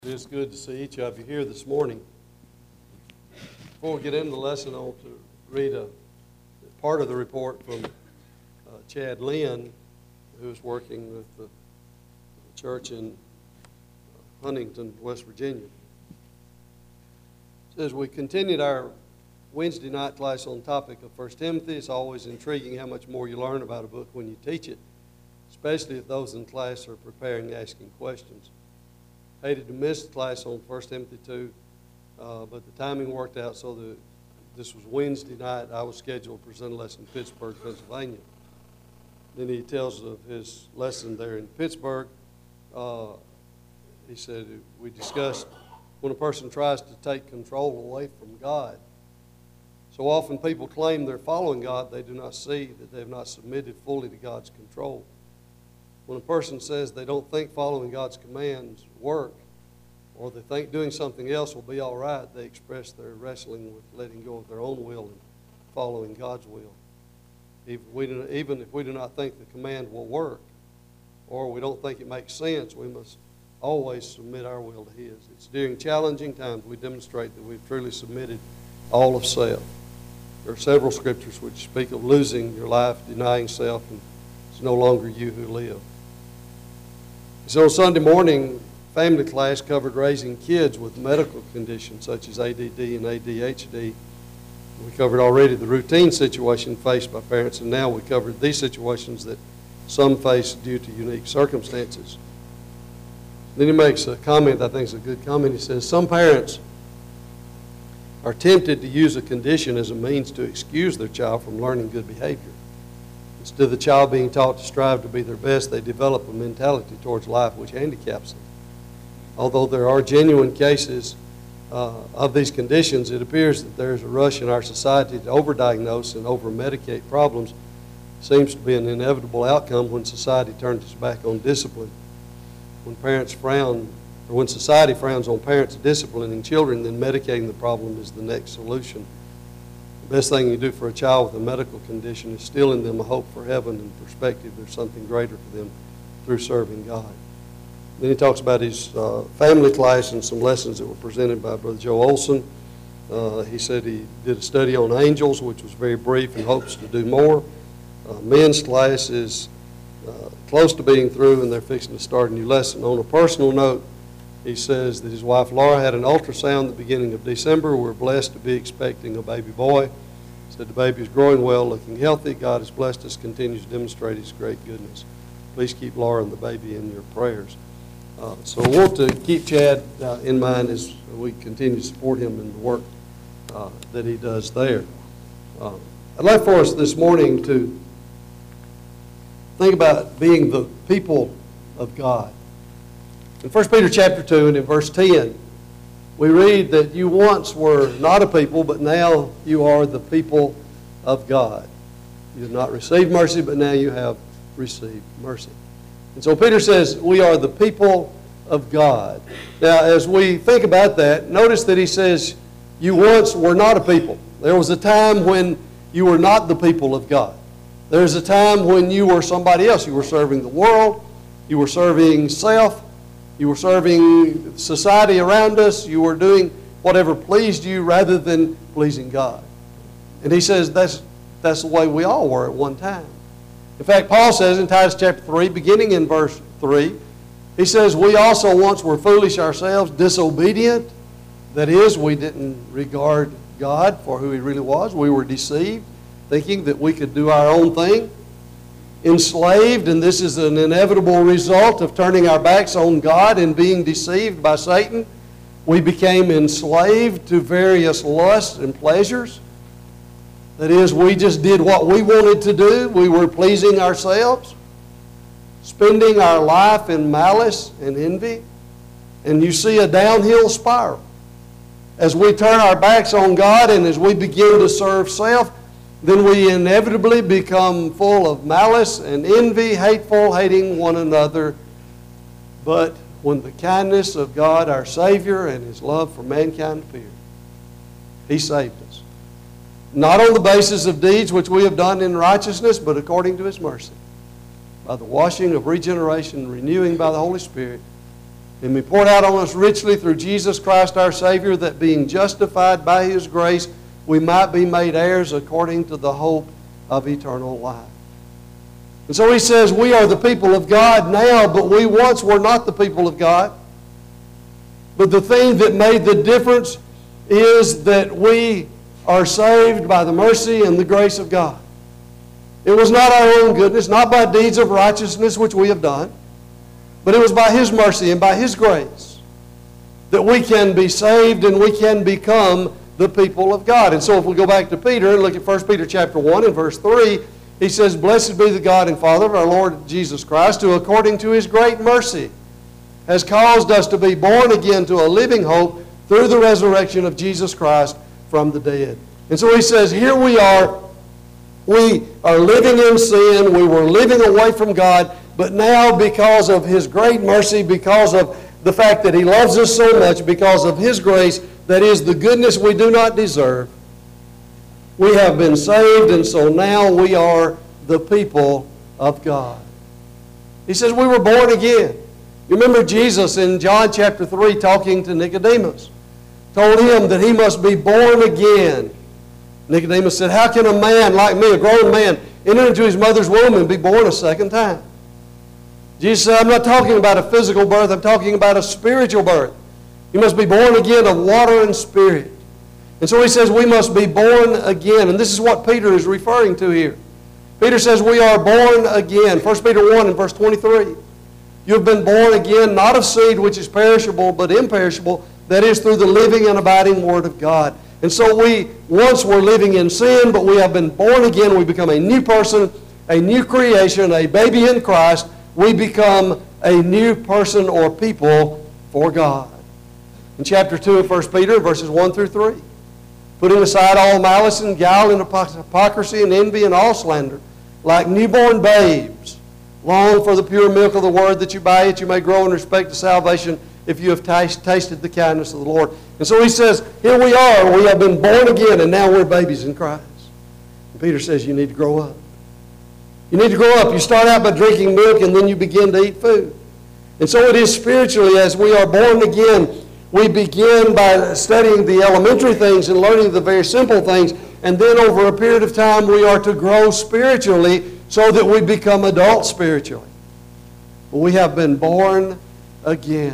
It is good to see each of you here this morning. Before we get into the lesson, I want to read a part of the report from Chad Lynn, who's working with the church in Huntington, West Virginia. It says, we continued our Wednesday night class on the topic of 1 Timothy. It's always intriguing how much more you learn about a book when you teach it, especially if those in class are preparing and asking questions. Hated to miss the class on 1 Timothy 2, but the timing worked out so that this was Wednesday night. I was scheduled to present a lesson in Pittsburgh, Pennsylvania. Then he tells of his lesson there in Pittsburgh. He said, we discussed when a person tries to take control away from God. So often people claim they're following God. They do not see that they have not submitted fully to God's control. When a person says they don't think following God's commands work, or they think doing something else will be all right, they express their wrestling with letting go of their own will and following God's will. Even if we do not think the command will work, or we don't think it makes sense, we must always submit our will to His. It's during challenging times we demonstrate that we've truly submitted all of self. There are several scriptures which speak of losing your life, denying self, and it's no longer you who live. So Sunday morning, family class covered raising kids with medical conditions such as ADD and ADHD. We covered already the routine situation faced by parents, and now we covered these situations that some face due to unique circumstances. Then he makes a comment, I think it's a good comment. He says, some parents are tempted to use a condition as a means to excuse their child from learning good behavior. Instead of the child being taught to strive to be their best, they develop a mentality towards life which handicaps them. Although there are genuine cases of these conditions, it appears that there is a rush in our society to overdiagnose and over-medicate problems. It seems to be an inevitable outcome when society turns its back on discipline. When society frowns on parents disciplining children, then medicating the problem is the next solution. The best thing you do for a child with a medical condition is still in them a hope for heaven and perspective. There's something greater for them through serving God. Then he talks about his family class and some lessons that were presented by Brother Joe Olson. He said he did a study on angels, which was very brief, and hopes to do more. Men's class is close to being through, and they're fixing to start a new lesson. On a personal note, he says that his wife Laura had an ultrasound at the beginning of December. We're blessed to be expecting a baby boy. He said the baby is growing well, looking healthy. God has blessed us, continues to demonstrate His great goodness. Please keep Laura and the baby in your prayers. So I want to keep Chad in mind as we continue to support him in the work that he does there. I'd like for us this morning to think about being the people of God. In 1 Peter chapter 2 and in verse 10, we read that you once were not a people, but now you are the people of God. You have not received mercy, but now you have received mercy. And so Peter says we are the people of God. Now, as we think about that, notice that he says you once were not a people. There was a time when you were not the people of God. There was a time when you were somebody else. You were serving the world. You were serving self. You were serving society around us. You were doing whatever pleased you rather than pleasing God. And he says that's the way we all were at one time. In fact, Paul says in Titus chapter 3, beginning in verse 3, he says, we also once were foolish ourselves, disobedient. That is, we didn't regard God for who He really was. We were deceived, thinking that we could do our own thing. Enslaved, and this is an inevitable result of turning our backs on God and being deceived by Satan. We became enslaved to various lusts and pleasures. That is, we just did what we wanted to do. We were pleasing ourselves, spending our life in malice and envy. And you see a downhill spiral. As we turn our backs on God and as we begin to serve self, then we inevitably become full of malice and envy, hateful, hating one another. But when the kindness of God, our Savior, and His love for mankind appeared, He saved us. Not on the basis of deeds which we have done in righteousness, but according to His mercy. By the washing of regeneration, renewing by the Holy Spirit, and be poured out on us richly through Jesus Christ our Savior, that being justified by His grace, we might be made heirs according to the hope of eternal life. And so he says, we are the people of God now, but we once were not the people of God. But the thing that made the difference is that we are saved by the mercy and the grace of God. It was not our own goodness, not by deeds of righteousness which we have done, but it was by His mercy and by His grace that we can be saved and we can become the people of God. And so if we go back to Peter and look at 1 Peter chapter 1 and verse 3, he says, "Blessed be the God and Father of our Lord Jesus Christ, who according to His great mercy has caused us to be born again to a living hope through the resurrection of Jesus Christ from the dead." And so he says, here we are living in sin, we were living away from God, but now because of His great mercy, because of the fact that He loves us so much, because of His grace, that is the goodness we do not deserve, we have been saved, and so now we are the people of God. He says we were born again. You remember Jesus in John chapter 3 talking to Nicodemus, told him that he must be born again. Nicodemus said, how can a man like me, a grown man, enter into his mother's womb and be born a second time? Jesus said, I'm not talking about a physical birth, I'm talking about a spiritual birth. You must be born again of water and spirit. And so he says we must be born again. And this is what Peter is referring to here. Peter says we are born again. 1 Peter 1 and verse 23. You have been born again, not of seed which is perishable, but imperishable, that is through the living and abiding Word of God. And so we once were living in sin, but we have been born again. We become a new person, a new creation, a baby in Christ. We become a new person or people for God. In chapter 2 of 1 Peter, verses 1 through 3. Putting aside all malice and guile and hypocrisy and envy and all slander, like newborn babes, long for the pure milk of the Word, that you by it you may grow in respect to salvation, if you have tasted the kindness of the Lord. And so he says, here we are, we have been born again, and now we're babies in Christ. And Peter says you need to grow up. You need to grow up. You start out by drinking milk, and then you begin to eat food. And so it is spiritually, as we are born again, we begin by studying the elementary things and learning the very simple things, and then over a period of time we are to grow spiritually so that we become adults spiritually. But we have been born again.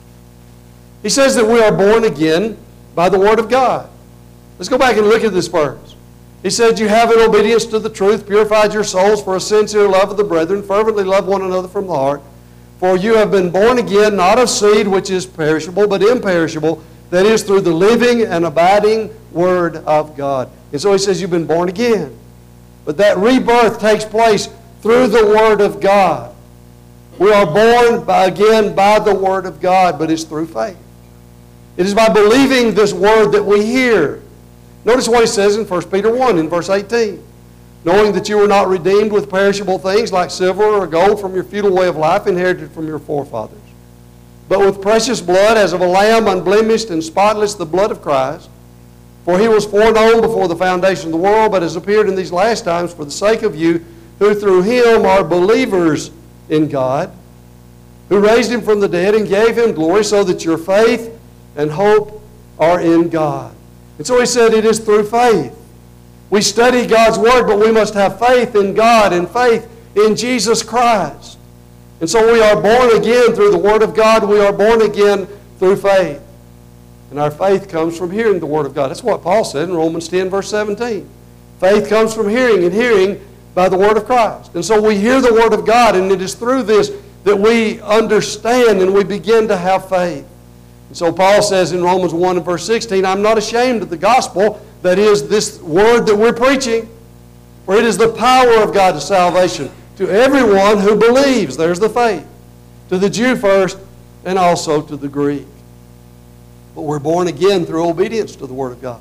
He says that we are born again by the Word of God. Let's go back and look at this verse. He said, you have in obedience to the truth purified your souls for a sincere love of the brethren, fervently love one another from the heart. For you have been born again, not of seed which is perishable, but imperishable, that is through the living and abiding Word of God. And so he says you've been born again. But that rebirth takes place through the Word of God. We are born again by the Word of God, but it's through faith. It is by believing this Word that we hear. Notice what he says in 1 Peter 1 in verse 18. Knowing that you were not redeemed with perishable things like silver or gold from your futile way of life inherited from your forefathers, but with precious blood as of a lamb unblemished and spotless, the blood of Christ. For He was foreknown before the foundation of the world, but has appeared in these last times for the sake of you, who through Him are believers in God, who raised Him from the dead and gave Him glory, so that your faith and hope are in God. And so he said it is through faith. We study God's Word, but we must have faith in God and faith in Jesus Christ. And so we are born again through the Word of God. We are born again through faith. And our faith comes from hearing the Word of God. That's what Paul said in Romans 10, verse 17. Faith comes from hearing, and hearing by the Word of Christ. And so we hear the Word of God, and it is through this that we understand and we begin to have faith. And so Paul says in Romans 1 and verse 16, I'm not ashamed of the gospel, that is this Word that we're preaching, for it is the power of God to salvation to everyone who believes. There's the faith. To the Jew first, and also to the Greek. But we're born again through obedience to the Word of God.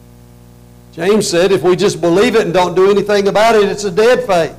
James said if we just believe it and don't do anything about it, it's a dead faith.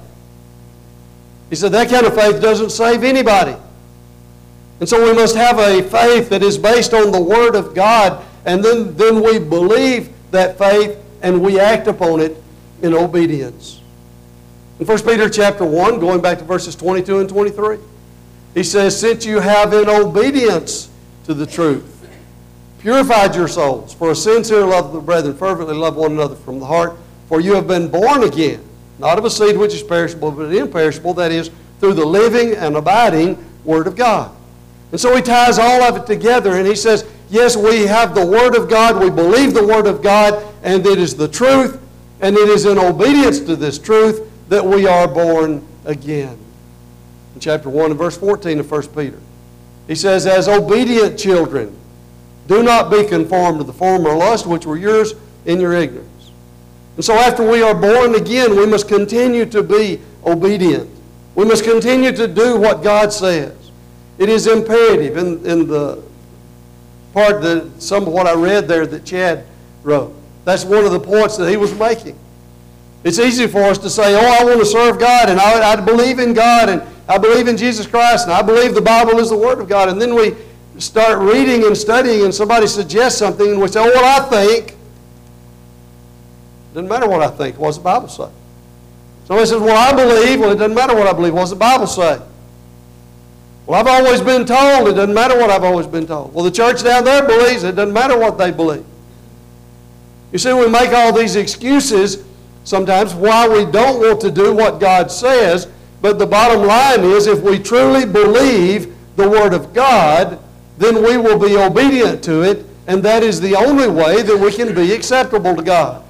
He said that kind of faith doesn't save anybody. And so we must have a faith that is based on the Word of God, and then we believe that faith and we act upon it in obedience. In 1 Peter chapter 1, going back to verses 22 and 23, He says, since you have in obedience to the truth purified your souls for a sincere love of the brethren, fervently love one another from the heart, for you have been born again, not of a seed which is perishable, but imperishable, that is, through the living and abiding Word of God. And so he ties all of it together, and he says, yes, we have the Word of God, we believe the Word of God, and it is the truth, and it is in obedience to this truth that we are born again. In chapter 1 and verse 14 of 1 Peter, he says, as obedient children, do not be conformed to the former lust which were yours in your ignorance. And so after we are born again, we must continue to be obedient. We must continue to do what God says. It is imperative in the part that some of what I read there that Chad wrote. That's one of the points that he was making. It's easy for us to say, oh, I want to serve God, and I believe in God, and I believe in Jesus Christ, and I believe the Bible is the Word of God. And then we start reading and studying, and somebody suggests something, and we say, oh, what I think. Doesn't matter what I think. What does the Bible say? Somebody says, well, I believe. Well, it doesn't matter what I believe. What does the Bible say? Well, I've always been told. It doesn't matter what I've always been told. Well, the church down there believes. It doesn't matter what they believe. You see, we make all these excuses sometimes why we don't want to do what God says, but the bottom line is if we truly believe the Word of God, then we will be obedient to it, and that is the only way that we can be acceptable to God.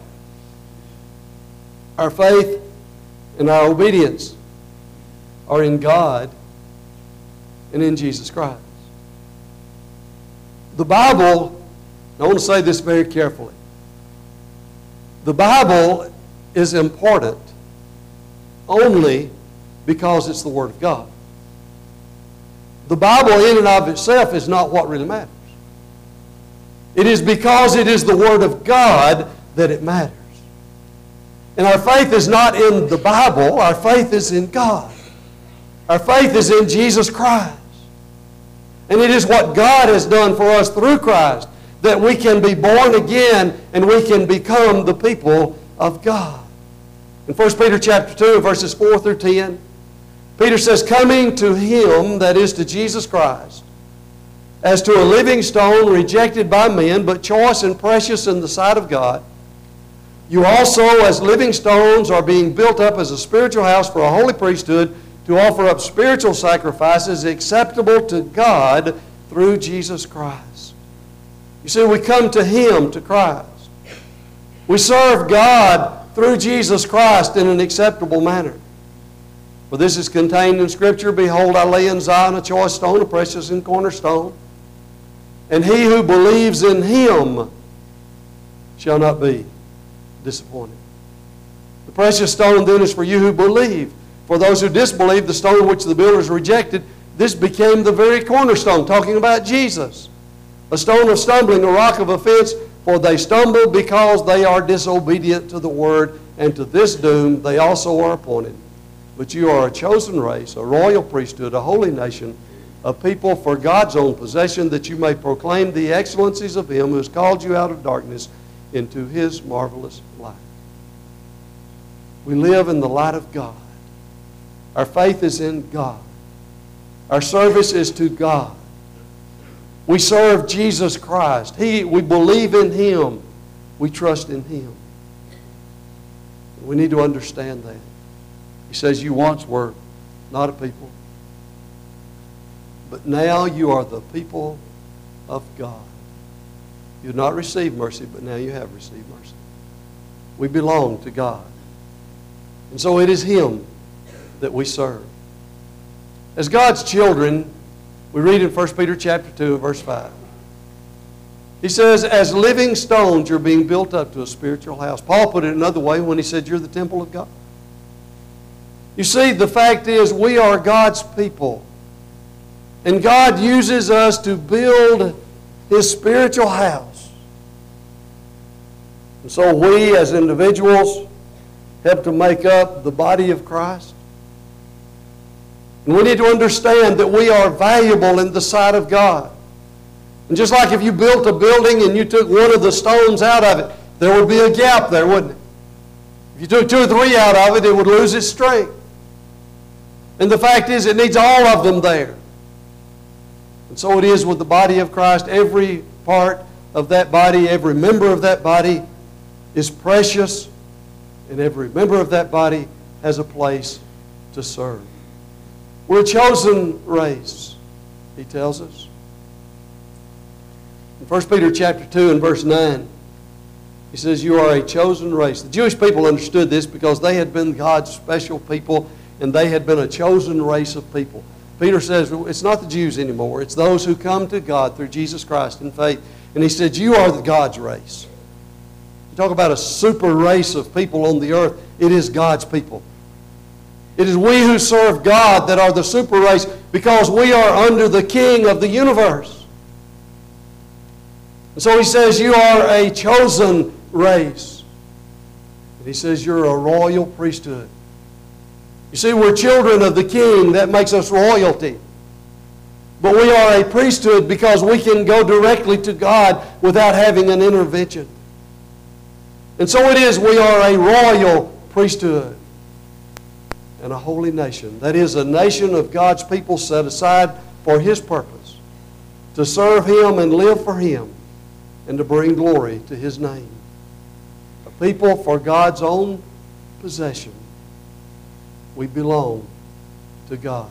Our faith and our obedience are in God and in Jesus Christ. The Bible, I want to say this very carefully, the Bible is important only because it's the Word of God. The Bible in and of itself is not what really matters. It is because it is the Word of God that it matters. And our faith is not in the Bible, our faith is in God. Our faith is in Jesus Christ. And it is what God has done for us through Christ that we can be born again and we can become the people of God. In 1 Peter chapter 2, verses 4 through 10, Peter says, coming to Him, that is to Jesus Christ, as to a living stone rejected by men, but choice and precious in the sight of God, you also, as living stones, are being built up as a spiritual house for a holy priesthood to offer up spiritual sacrifices acceptable to God through Jesus Christ. You see, we come to Him, to Christ. We serve God through Jesus Christ in an acceptable manner. For this is contained in Scripture, behold, I lay in Zion a choice stone, a precious and cornerstone, and he who believes in Him shall not be disappointed. The precious stone then is for you who believe. For those who disbelieve, the stone which the builders rejected, this became the very cornerstone, talking about Jesus. A stone of stumbling, a rock of offense, for they stumble because they are disobedient to the word, and to this doom they also are appointed. But you are a chosen race, a royal priesthood, a holy nation, a people for God's own possession, that you may proclaim the excellencies of Him who has called you out of darkness into His marvelous light. We live in the light of God. Our faith is in God. Our service is to God. We serve Jesus Christ. We believe in Him. We trust in Him. We need to understand that. He says, you once were not a people, but now you are the people of God. You have not received mercy, but now you have received mercy. We belong to God. And so it is Him that we serve. As God's children, we read in 1 Peter chapter 2, verse 5. He says, as living stones, you're being built up to a spiritual house. Paul put it another way when he said, you're the temple of God. You see, the fact is, we are God's people. And God uses us to build His spiritual house. And so we, as individuals, help to make up the body of Christ. And we need to understand that we are valuable in the sight of God. And just like if you built a building and you took one of the stones out of it, there would be a gap there, wouldn't it? If you took 2 or 3 out of it, it would lose its strength. And the fact is, it needs all of them there. And so it is with the body of Christ. Every part of that body, every member of that body is precious, and every member of that body has a place to serve. We're a chosen race, he tells us. In 1 Peter chapter 2 and verse 9, he says, you are a chosen race. The Jewish people understood this because they had been God's special people, and they had been a chosen race of people. Peter says, it's not the Jews anymore. It's those who come to God through Jesus Christ in faith. And he said, you are the God's race. You talk about a super race of people on the earth. It is God's people. It is we who serve God that are the super race because we are under the King of the universe. And so he says, you are a chosen race. And he says, you're a royal priesthood. You see, we're children of the King. That makes us royalty. But we are a priesthood because we can go directly to God without having an intervention. And so it is, we are a royal priesthood and a holy nation. That is, a nation of God's people set aside for His purpose, to serve Him and live for Him, and to bring glory to His name. A people for God's own possession. We belong to God.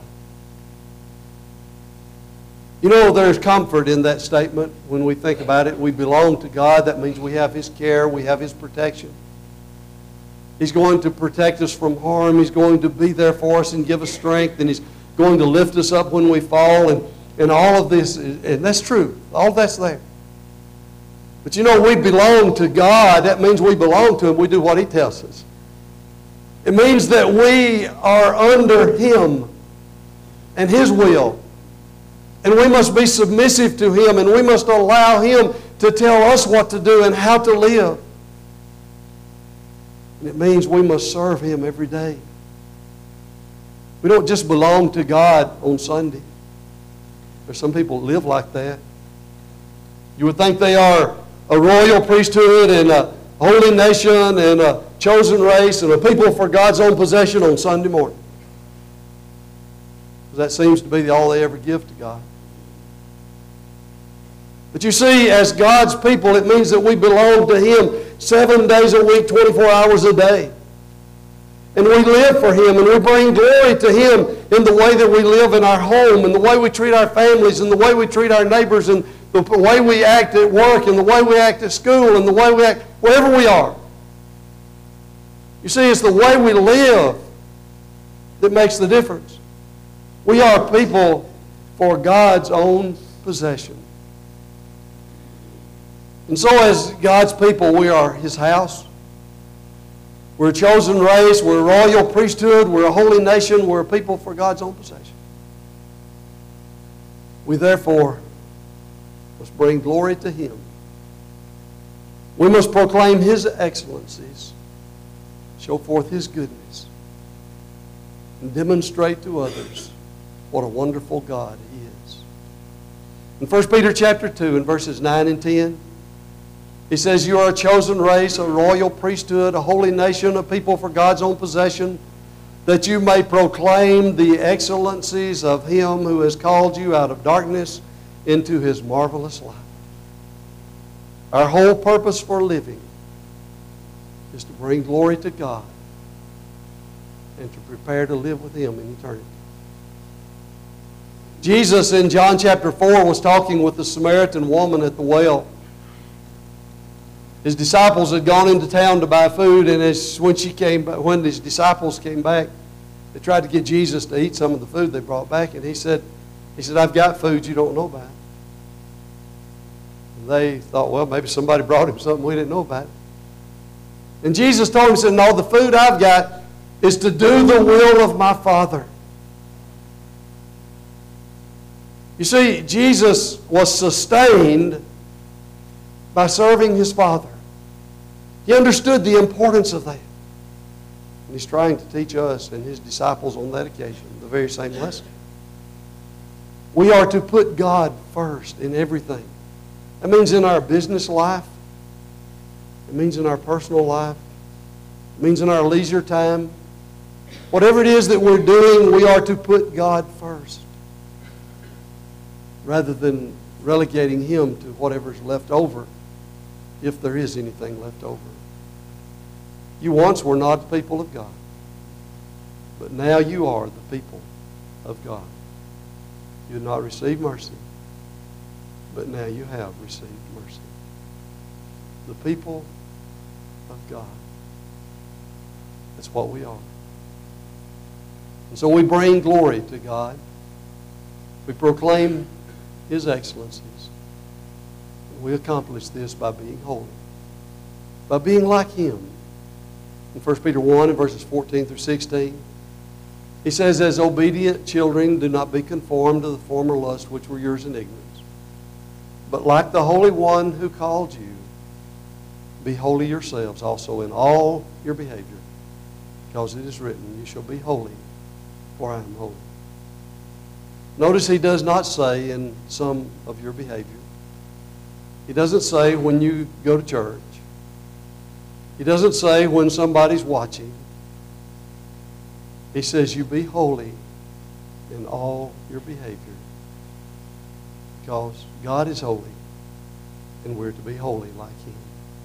You know, there's comfort in that statement when we think about it. We belong to God. That means we have His care. We have His protection. He's going to protect us from harm. He's going to be there for us and give us strength. And He's going to lift us up when we fall. And all of this, and that's true. All that's there. But you know, we belong to God. That means we belong to Him. We do what He tells us. It means that we are under Him and His will. And we must be submissive to Him, and we must allow Him to tell us what to do and how to live. And it means we must serve Him every day. We don't just belong to God on Sunday. There's some people who live like that. You would think they are a royal priesthood and a holy nation and a chosen race and a people for God's own possession on Sunday morning. Because that seems to be all they ever give to God. But you see, as God's people, it means that we belong to Him 7 days a week, 24 hours a day. And we live for Him, and we bring glory to Him in the way that we live in our home, and the way we treat our families, and the way we treat our neighbors, and the way we act at work, and the way we act at school, and the way we act wherever we are. You see, it's the way we live that makes the difference. We are people for God's own possession. And so as God's people, we are His house. We're a chosen race. We're a royal priesthood. We're a holy nation. We're a people for God's own possession. We therefore must bring glory to Him. We must proclaim His excellencies, show forth His goodness, and demonstrate to others what a wonderful God He is. In 1 Peter chapter 2, in verses 9 and 10, he says, you are a chosen race, a royal priesthood, a holy nation, a people for God's own possession, that you may proclaim the excellencies of Him who has called you out of darkness into His marvelous light. Our whole purpose for living is to bring glory to God and to prepare to live with Him in eternity. Jesus in John chapter 4 was talking with the Samaritan woman at the well. His disciples had gone into town to buy food, and when his disciples came back, they tried to get Jesus to eat some of the food they brought back, and he said, I've got food you don't know about. And they thought, well, maybe somebody brought him something we didn't know about. And Jesus told him, He said, no, the food I've got is to do the will of my Father. You see, Jesus was sustained by serving His Father. He understood the importance of that. And He's trying to teach us and His disciples on that occasion the very same lesson. We are to put God first in everything. That means in our business life. It means in our personal life. It means in our leisure time. Whatever it is that we're doing, we are to put God first. rather than relegating him to whatever's left over, if there is anything left over. You once were not the people of God, but now you are the people of God. You had not received mercy, but now you have received mercy. The people of God. That's what we are. And so we bring glory to God. We proclaim His excellencies. And we accomplish this by being holy, by being like Him. In 1 Peter 1 and verses 14 through 16, he says, as obedient children, do not be conformed to the former lusts which were yours in ignorance. But like the Holy One who called you, be holy yourselves also in all your behavior, because it is written, you shall be holy, for I am holy. Notice he does not say in some of your behavior. He doesn't say when you go to church. He doesn't say when somebody's watching. He says you be holy in all your behavior, because God is holy and we're to be holy like Him.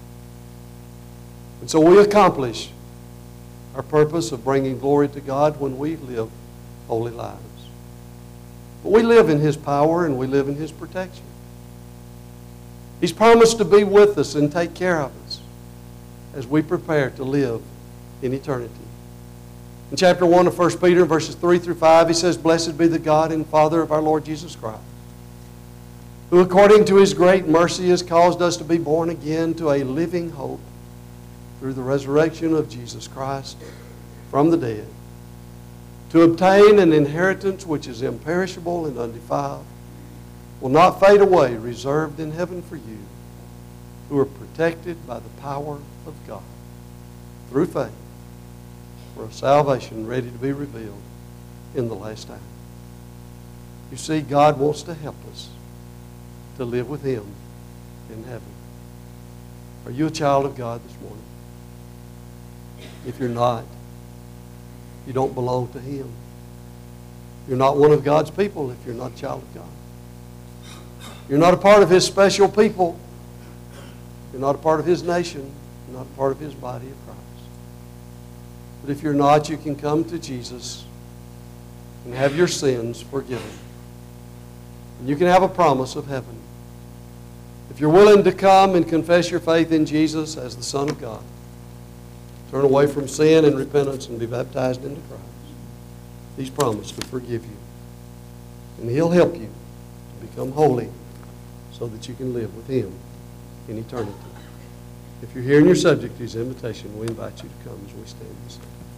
And so we accomplish our purpose of bringing glory to God when we live holy lives. But we live in His power and we live in His protection. He's promised to be with us and take care of us as we prepare to live in eternity. In chapter 1 of 1 Peter, verses 3 through 5, he says, blessed be the God and Father of our Lord Jesus Christ, who according to His great mercy has caused us to be born again to a living hope through the resurrection of Jesus Christ from the dead, to obtain an inheritance which is imperishable and undefiled, will not fade away, reserved in heaven for you, who are protected by the power of God through faith, for a salvation ready to be revealed in the last time. You see, God wants to help us to live with Him in heaven. Are you a child of God this morning? If you're not, you don't belong to Him. You're not one of God's people if you're not a child of God. You're not a part of His special people. You're not a part of His nation. You're not a part of His body of Christ. But if you're not, you can come to Jesus and have your sins forgiven. And you can have a promise of heaven. If you're willing to come and confess your faith in Jesus as the Son of God, turn away from sin and repentance and be baptized into Christ, He's promised to forgive you. And He'll help you to become holy so that you can live with Him in eternity. If you're here and you're subject to His invitation, we invite you to come as we stand and sing.